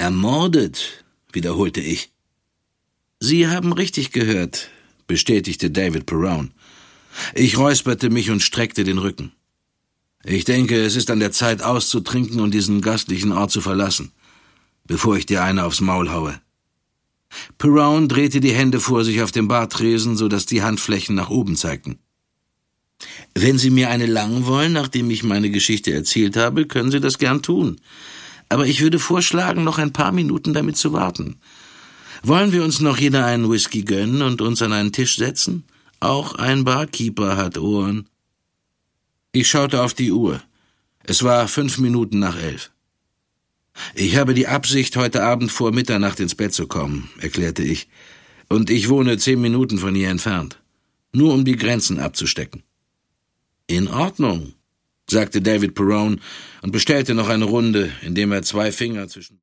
»Ermordet«, wiederholte ich. »Sie haben richtig gehört«, bestätigte David Perowne. Ich räusperte mich und streckte den Rücken. »Ich denke, es ist an der Zeit auszutrinken und diesen gastlichen Ort zu verlassen, bevor ich dir eine aufs Maul haue.« Perowne drehte die Hände vor sich auf dem Bartresen, so dass die Handflächen nach oben zeigten. »Wenn Sie mir eine langen wollen, nachdem ich meine Geschichte erzählt habe, können Sie das gern tun. Aber ich würde vorschlagen, noch ein paar Minuten damit zu warten. Wollen wir uns noch jeder einen Whisky gönnen und uns an einen Tisch setzen? Auch ein Barkeeper hat Ohren.« Ich schaute auf die Uhr. Es war 5 Minuten nach 11. »Ich habe die Absicht, heute Abend vor Mitternacht ins Bett zu kommen«, erklärte ich. »Und ich wohne 10 Minuten von hier entfernt. Nur um die Grenzen abzustecken.« »In Ordnung«, sagte David Perowne und bestellte noch eine Runde, indem er 2 Finger zwischen